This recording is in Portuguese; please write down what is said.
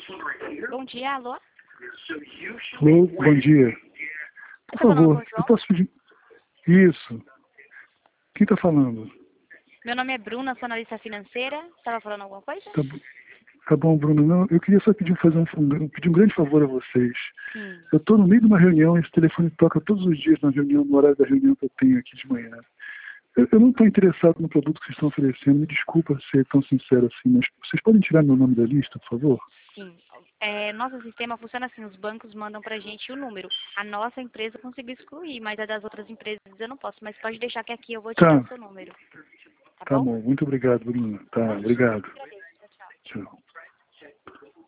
Bom dia, alô? Alô, bom dia. Por favor, eu posso pedir... Isso. Quem está falando? Meu nome é Bruna, sou analista financeira. Estava falando alguma coisa? Tá bom, Bruno. Não, eu queria só pedir um grande favor a vocês. Sim. Eu estou no meio de uma reunião, esse telefone toca todos os dias na reunião, no horário da reunião que eu tenho aqui de manhã. Eu não estou interessado no produto que vocês estão oferecendo. Me desculpa ser tão sincero assim, mas vocês podem tirar meu nome da lista, por favor? Sim. Nosso sistema funciona assim, os bancos mandam pra gente o número. A nossa empresa conseguiu excluir, mas a das outras empresas eu não posso. Mas pode deixar que aqui eu vou tirar o seu número. Tá Tá bom? bom. Muito obrigado, Bruno. Tá, obrigado. Agradeço. Tchau, tchau. Tchau.